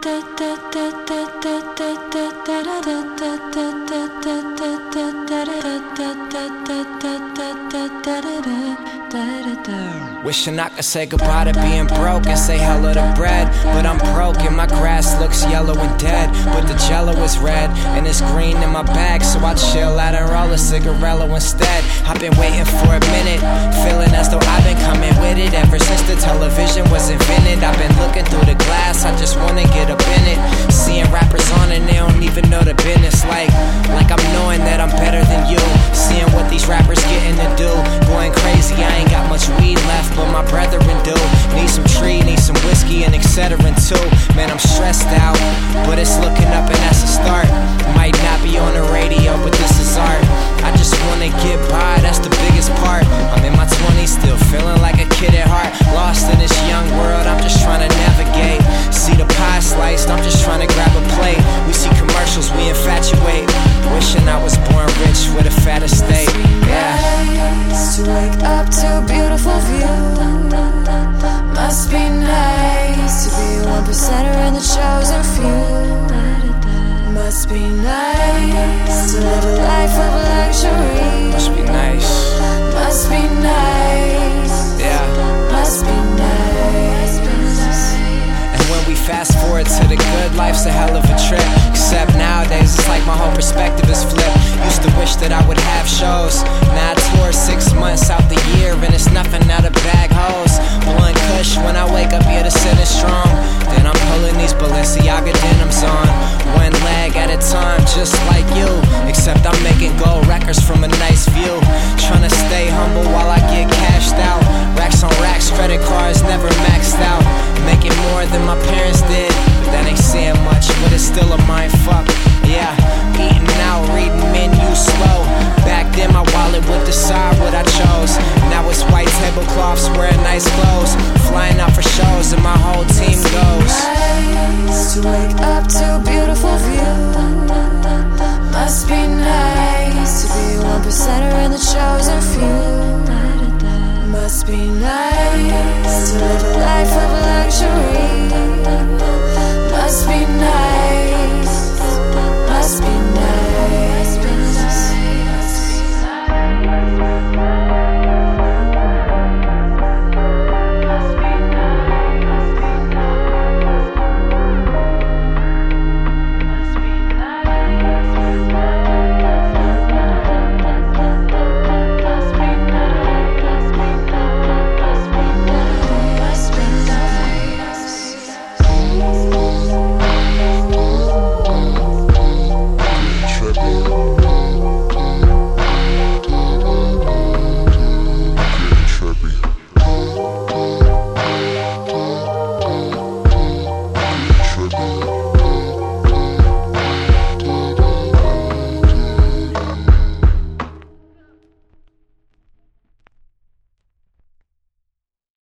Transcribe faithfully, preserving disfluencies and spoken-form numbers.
Wishing I could say goodbye to being broke and say hello to bread, but I'm broke and my grass looks yellow and dead, but the jello is red and it's green in my bag, so I chill out and roll a cigarello instead. I've been waiting for a minute, feeling as though I've been coming with it ever since the television was invented. I've been looking through the glass, I just wanna get up in it, seeing rappers on and they don't even know the business, like like I'm knowing that I'm better than you, seeing what these rappers getting to do, going crazy. I ain't got much weed left, but my brethren do. Need some tree, need some whiskey and et cetera too. Man, I'm stressed out, but it's looking up and that's a start. Might not be on the radio, but this is art. I just wanna get by, that's the biggest part. I'm in my twenties, still feeling like a kid at heart, lost in this young world, I'm just trying to navigate. See the pie sliced, I'm just trying to grab a plate. We see commercials, we infatuate, wishing I was born rich with a fat estate. Yeah. To wake up to a beautiful view, must be nice to be a one percenter in the chosen few. Must be nice to live a life of luxury. Must be nice. Must be nice. Yeah. Must be nice. And when we fast forward to the good, life's a hell of a trip. Except nowadays it's like my whole perspective is flipped. Used to wish that I would have shows, now I tour six months out the year and it's nothing out of bag hoes. Blowing kush when I wake up, yeah, the sin is strong. Then I'm pulling these Balenciaga denims on, one leg at a time, just like you. Except I'm making gold records from a nice view, trying to stay humble while I get cashed out. Racks on racks, credit cards never maxed out, making more than my parents did, but that ain't saying much, but it's still a mind fuck. Yeah, eating out, reading menus slow. Back then my wallet would decide what I chose. Now it's white tablecloths, wearing nice clothes, flying out for shows and my whole team goes.